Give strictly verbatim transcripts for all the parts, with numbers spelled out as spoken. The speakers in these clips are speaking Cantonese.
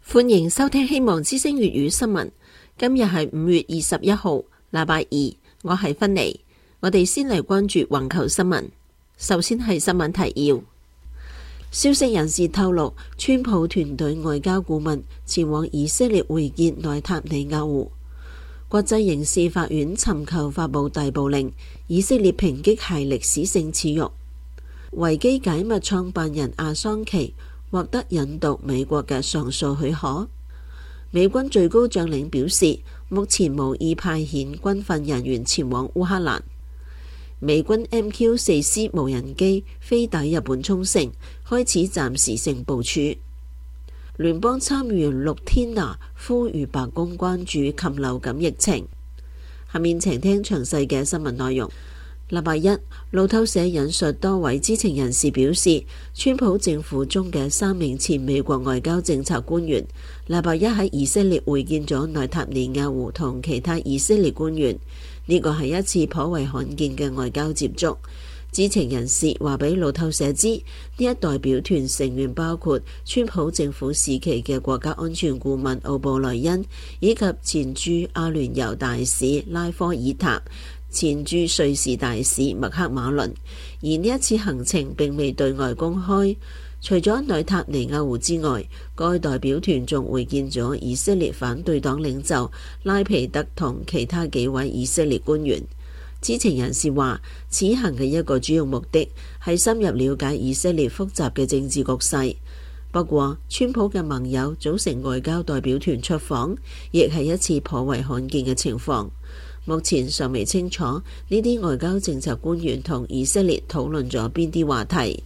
歡迎收聽希望之聲粵語新聞。今日係五月二十一號，禮拜二，我係芬妮。我哋先嚟關注環球新聞。首先係新聞提要。消息人士透露，川普團隊外交顧問前往以色列會見內塔尼亞胡。國際刑事法院尋求發布逮捕令，以色列抨擊係歷史性恥辱。維基解密創辦人阿桑奇獲得引渡美國嘅上訴許可。美軍最高將領表示，目前無意派遣軍訓人員前往烏克蘭。美軍 M Q 四 C 無人機飛抵日本沖繩，開始暫時性部署。聯邦參議員陸天拿呼籲白宮關注禽流感疫情。下面請聽詳細嘅新聞內容。禮拜一，路透社引述多位知情人士表示，川普政府中嘅三名前美國外交政策官員禮拜一喺以色列會見咗內塔尼亞胡同其他以色列官員，呢個係一次頗為罕見嘅外交接觸。知情人士話俾路透社知，呢一代表團成員包括川普政府時期嘅國家安全顧問奧布萊恩，以及前駐阿聯酋大使拉科爾塔、前駐瑞士大使麥克馬倫。而呢一次行程並未對外公開。除咗內塔尼亞胡之外，該代表團仲會見咗以色列反對黨領袖拉皮德同其他幾位以色列官員。知情人士話，此行嘅一個主要目的係深入了解以色列複雜嘅政治局勢。不過，川普嘅盟友組成外交代表團出訪，亦係一次頗為罕見嘅情況。目前尚未清楚呢啲外交政策官員同以色列討論咗邊啲話題。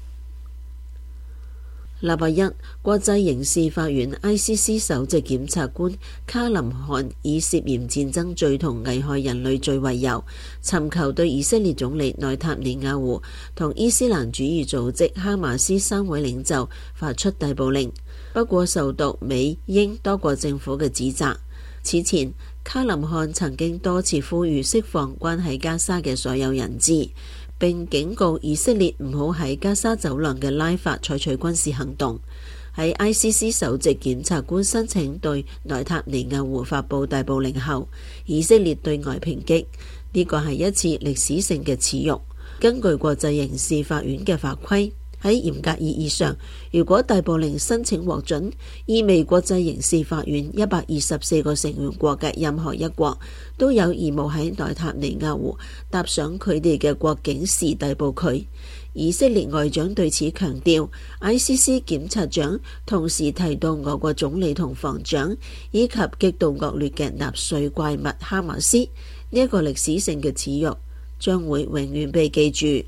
禮拜一，國際刑事法院 I C C 首席檢察官卡林漢以涉嫌戰爭罪同危害人類罪為由，尋求對以色列總理內塔尼亞胡同伊斯蘭主義組織哈馬斯三位領袖發出逮捕令，不過受到美英多國政府嘅指責。此前，卡林漢曾經多次呼籲釋放關喺加沙嘅所有人質，並警告以色列唔好喺加沙走廊嘅拉法採取軍事行動。喺 I C C 首席檢察官申請對內塔尼亞胡發布逮捕令後，以色列對外抨擊呢個係一次歷史性嘅恥辱。根據國際刑事法院嘅法規，喺嚴格意義上，如果逮捕令申請獲准，意味國際刑事法院一百二十四個成員國嘅任何一國都有義務喺內塔尼亞胡踏上佢哋嘅國境時逮捕佢。以色列外長對此強調， I C C 檢察長同時提到俄國總理同防長，以及極度惡劣嘅納粹怪物哈馬斯。呢、這、一個歷史性嘅恥辱將會永遠被記住。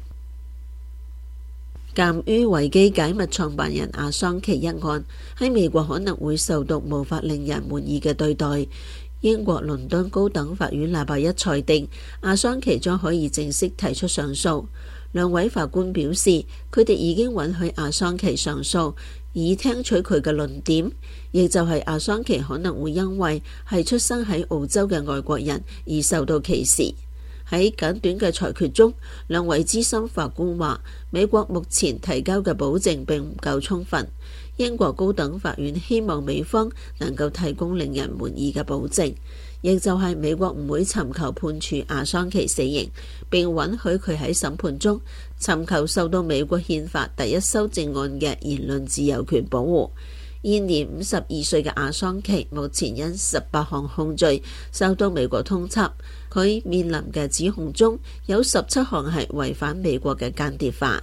鑑於維基解密創辦人阿桑奇一案喺美國可能會受到無法令人滿意嘅對待，英國倫敦高等法院禮拜一裁定阿桑奇將可以正式提出上訴。兩位法官表示，佢哋已經允許阿桑奇上訴，以聽取佢嘅論點，亦就係阿桑奇可能會因為係出生喺澳洲嘅外國人而受到歧視。喺簡短嘅裁決中，兩位資深法官話，美國目前提交嘅保證並唔夠充分。英國高等法院希望美方能夠提供令人滿意嘅保證，亦就係美國唔會尋求判處阿桑奇死刑，並允許佢喺審判中尋求受到美國憲法第一修正案嘅言論自由權保護。現年五十二歲嘅阿桑奇目前因十八項控罪受到美國通緝，佢面臨嘅指控中有十七項係違反美國嘅間諜法。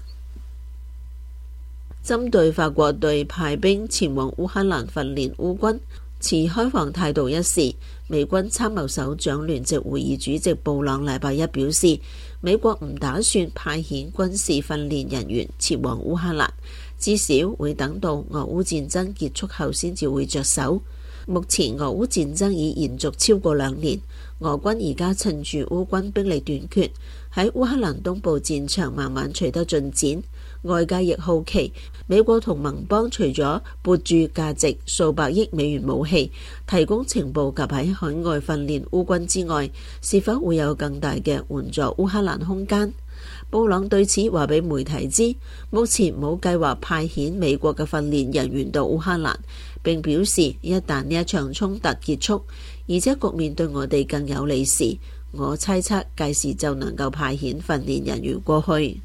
針對法國對派兵前往烏克蘭訓練烏軍持開放態度一事，美軍參謀首長聯席會議主席布朗禮拜一表示，美國唔打算派遣軍事訓練人員前往烏克蘭，至少會等到俄烏戰爭結束後先至會着手。目前俄烏戰爭已延續超過兩年，俄軍而家趁住烏軍兵力短缺，喺烏克蘭東部戰場慢慢取得進展。外界亦好奇，美國同盟邦除咗撥注價值數百億美元武器，提供情報及喺海外訓練烏軍之外，是否會有更大嘅援助烏克蘭空間？ 布朗對此話俾媒體知，目前冇計劃派遣美國嘅訓練人員到烏克蘭，並表示一旦呢一場衝突結束，而且局面對我哋更有利時，我猜測屆時就能夠派遣訓練人員過去。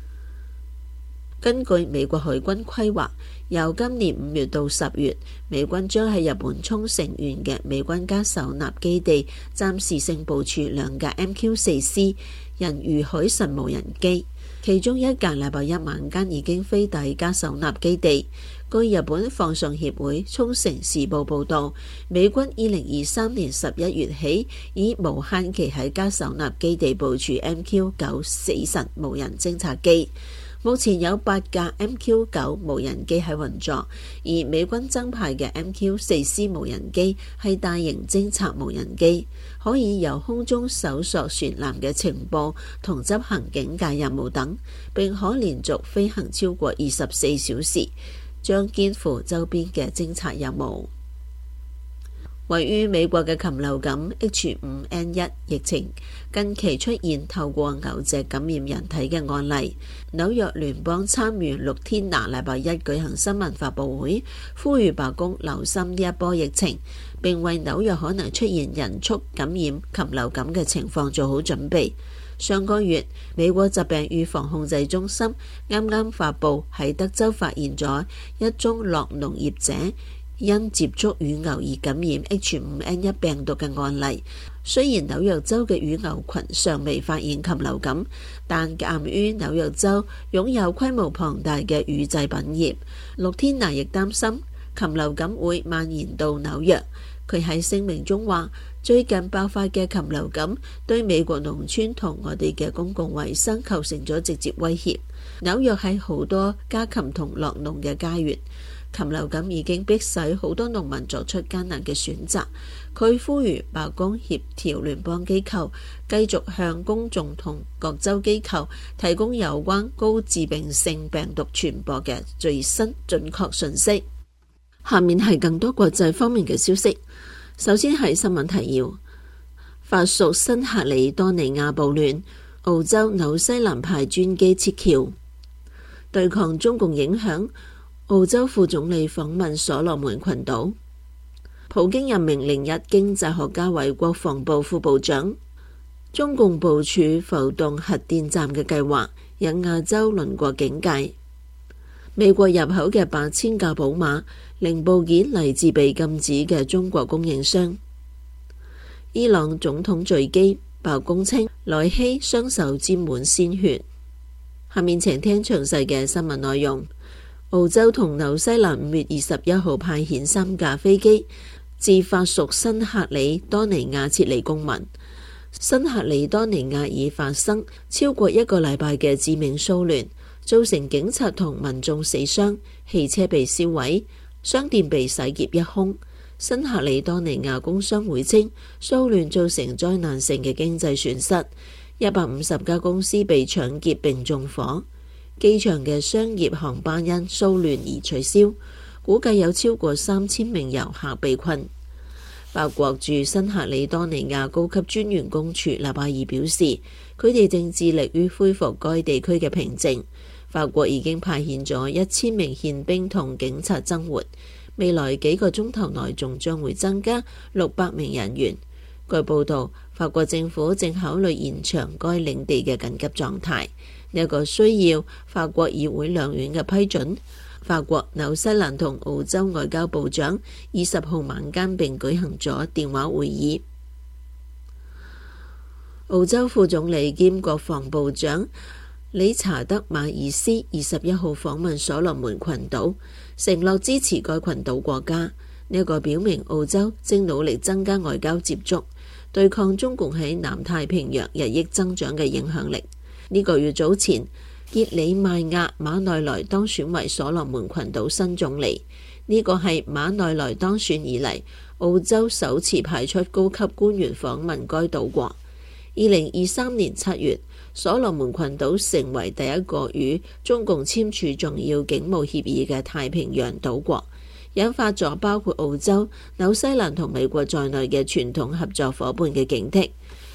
根據美國海軍規劃，由今年五月到十月，美軍將喺日本沖繩縣嘅美軍加手納基地暫時性部署兩架 M Q 四 C 人魚海神無人機，其中一架禮拜一晚間已經飛抵加手納基地。據日本放送協會沖繩時報報道，美軍二零二三年十一月起以無限期喺加手納基地部署 M Q 九死神無人偵察機。目前有八架 M Q 九無人機喺運作，而美軍增派嘅 M Q 四 C 無人機係大型偵察無人機，可以由空中搜索船艦嘅情報同執行警戒任務等，並可連續飛行超過二十四小時，將肩負周邊嘅偵察任務。位於美國嘅禽流感 H 五 N 一 疫情近期出現透過牛隻感染人體嘅案例。紐約聯邦參議員陸天拿禮拜一舉行新聞發佈會，呼籲白宮留心呢一波疫情，並為紐約可能出現人畜感染禽流感嘅情況做好準備。上個月，美國疾病預防控制中心啱啱發佈喺德州發現咗一宗酪農業者因接觸乳牛而感染 H 五 N 一 病毒嘅案例。雖然紐約州嘅乳牛群尚未發現禽流感，但鑑於紐約州擁有規模龐大嘅乳製品業，陸天拿亦擔心禽流感會蔓延到紐約。佢喺聲明中話，最近爆發嘅禽流感對美國農村同我哋嘅公共衛生構成咗直接威脅。紐約係好多家禽同酪農嘅家園，禽流感已經迫使好多農民作出艱難嘅選擇。佢呼籲白宮協調聯邦機構繼續向公眾同各州機構提供有關高致病性病毒傳播嘅最新準確信息。下面係更多國際方面嘅消息。首先係新聞提要：法屬新喀里多尼亞暴亂，澳洲、紐西蘭派專機撤僑，對抗中共影響。澳洲副總理訪問所羅門群島。普京任命另一經濟學家為國防部副部長。中共部署浮動核電站嘅計劃，引亞洲鄰國警戒。美國入口嘅八千架寶馬零部件嚟自被禁止嘅中國供應商。伊朗總統墜機，白宮稱萊希雙手沾滿鮮血。下面請聽詳細嘅新聞內容。澳洲同紐西蘭五月二十一號派遣三架飛機自法屬新喀里多尼亞撤離公民。新喀里多尼亞已發生超過一個禮拜嘅致命騷亂，造成警察同民眾死傷，汽車被燒毀，商店被洗劫一空。新喀里多尼亞工商會稱，騷亂造成災難性嘅經濟損失，一百五十家公司被搶劫並縱火。機場嘅商業航班因騷亂而取消，估計有超過三千名遊客被困。法國駐新喀里多尼亞高級專員公署禮拜二表示，佢哋正致力於恢復該地區嘅平靜。法國已經派遣咗一千名憲兵同警察增援，未來幾個鐘頭內仲將會增加六百名人員。據報道，法國政府正考慮延長該領地嘅緊急狀態。呢個需要法國議會兩院嘅批准。法國、紐西蘭同澳洲外交部長二十號晚間並舉行咗電話會議。澳洲副總理兼國防部長理查德馬爾斯二十一號訪問所羅門群島，承諾支持該群島國家。呢個表明澳洲正努力增加外交接觸，對抗中共喺南太平洋日益增長嘅影響力。呢個月早前，傑里邁亞馬內萊當選為所羅門群島新總理。呢個係馬內萊當選以嚟澳洲首次派出高級官員訪問該島國。二零二三年七月，所羅門群島成為第一個與中共簽署重要警務協議嘅太平洋島國，引發咗包括澳洲、紐西蘭同美國在內嘅傳統合作夥伴嘅警惕。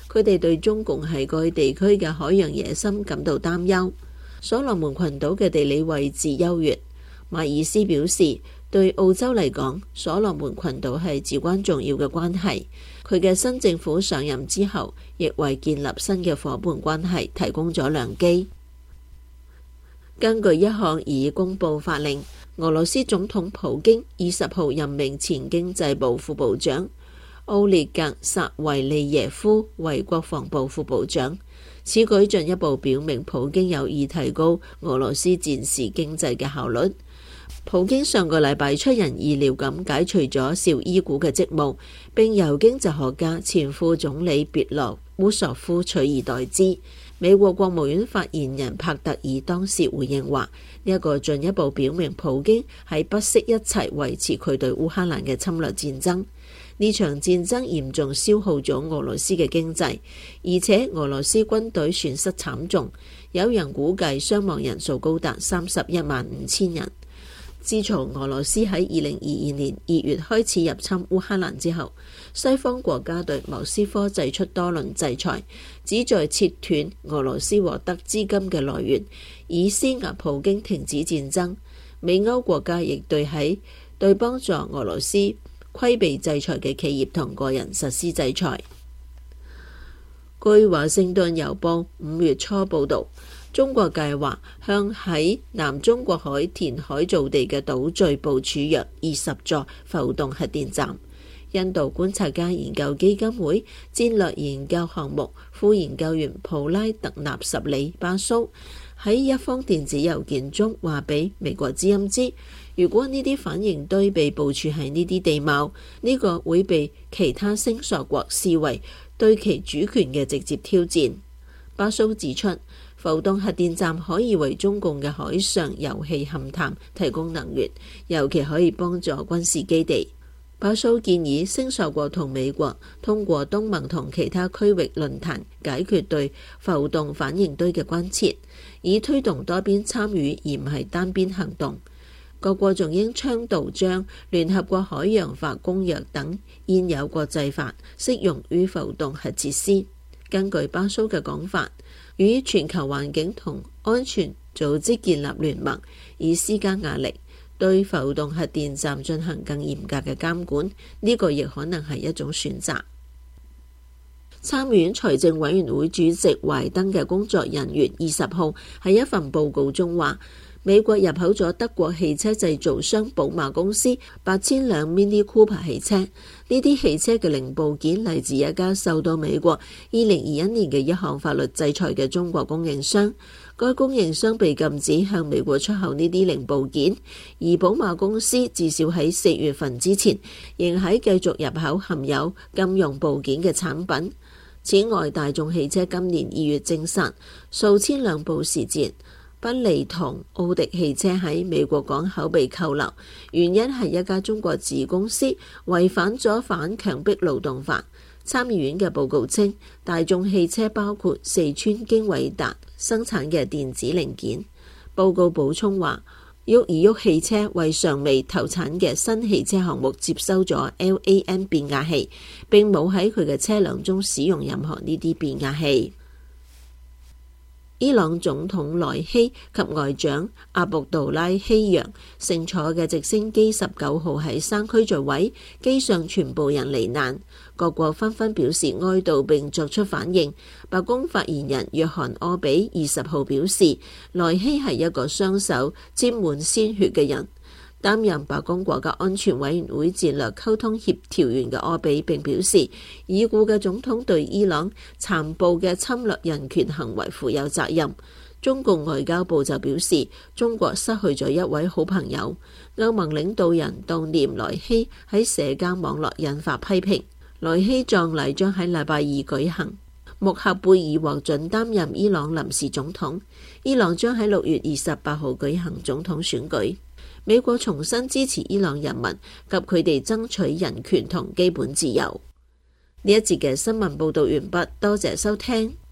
佢哋對中共喺該地區嘅海洋野心感到擔憂。所羅門群島嘅地理位置優越，馬爾斯表示，對澳洲嚟講，所羅門群島係至關重要嘅關係。佢嘅新政府上任之後，亦為建立新嘅夥伴關係提供咗良機。根據一項已公佈法令，俄羅斯總統普京二十號任命前經濟部副部長奧列格·薩維利耶夫為國防部副部長。此舉進一步表明普京有意提高俄羅斯戰時經濟嘅效率。普京上個禮拜出人意料咁解除咗紹伊古嘅職務，並由經濟學家前副總理別羅烏索夫取而代之。美國國務院發言人帕特爾當時回應話，呢一個進一步表明普京係不惜一切維持佢對烏克蘭嘅侵略戰爭。呢場戰爭嚴重消耗咗俄羅斯嘅經濟，而且俄羅斯軍隊損失慘重，有人估計傷亡人數高達三十一萬五千人。自從俄羅斯喺二零二二年二月開始入侵烏克蘭之後，西方國家對莫斯科祭出多輪制裁，旨在切斷俄羅斯獲得資金嘅來源，以施壓普京停止戰爭。美歐國家亦對喺對幫助俄羅斯規避制裁嘅企業同個人實施制裁。據華盛頓郵報五月初報導，中國計劃向喺南中國海填海造地嘅島嶼部署約二十座浮動核電站。印度觀察家研究基金會戰略研究項目副研究員普拉特納什里巴蘇喺一封電子郵件中話俾美國之音知，如果呢啲反應堆被部署喺呢啲地貌，呢、這個會被其他聲索國視為對其主權嘅直接挑戰。巴蘇指出，浮動核電站可以為中共嘅海上油氣勘探提供能源，尤其可以幫助軍事基地。巴蘇建議聲索國同美國通過東盟同其他區域論壇解決對浮動反應堆嘅關切，以推動多邊參與而唔係單邊行動。各國仲應倡導將聯合國海洋法公約等現有國際法適用於浮動核設施。根據巴蘇嘅講法，與全球環境同安全組織建立聯盟，以施加壓力，對浮動核電站進行更嚴格嘅監管，呢、這個亦可能係一種選擇。參議院財政委員會主席懷登嘅工作人員二十號喺一份報告中話，美國入口咗德國汽車製造商寶馬公司八千輛 Mini Cooper 汽車，呢啲汽車嘅零部件嚟自一家受到美國二零二一年嘅一項法律制裁嘅中國供應商。該供應商被禁止向美國出口呢啲零部件，而寶馬公司至少喺四月份之前仍喺繼續入口含有禁用部件嘅產品。此外，大眾汽車今年二月證實數千輛保時捷、賓利同奧迪汽車喺美國港口被扣留，原因係一家中國子公司違反咗反強迫勞動法。參議院嘅報告稱，大眾汽車包括四川經緯達生產嘅電子零件。報告補充話，沃爾沃汽車為尚未投產嘅新汽車項目接收咗 L A N 變壓器，並冇喺佢嘅車輛中使用任何呢啲變壓器。伊朗總統萊希及外長阿卜杜拉希揚乘坐嘅直升機十九號喺山區墜毀，機上全部人罹難。各國紛紛表示哀悼並作出反應。白宮發言人約翰柯比二十號表示，萊希係一個雙手沾滿鮮血嘅人。擔任白宮國家安全委員會戰略溝通協調員嘅柯比並表示，已故嘅總統對伊朗殘暴嘅侵略人權行為負有責任。中共外交部就表示，中國失去咗一位好朋友。歐盟領導人悼念萊希喺社交網絡引發批評。萊希葬禮將喺禮拜二舉行。穆赫貝爾獲准擔任伊朗臨時總統。伊朗將喺六月二十八號舉行總統選舉。美國重新支持伊朗人民及佢哋爭取人權同基本自由。呢一節嘅新聞報道完畢，多謝收聽。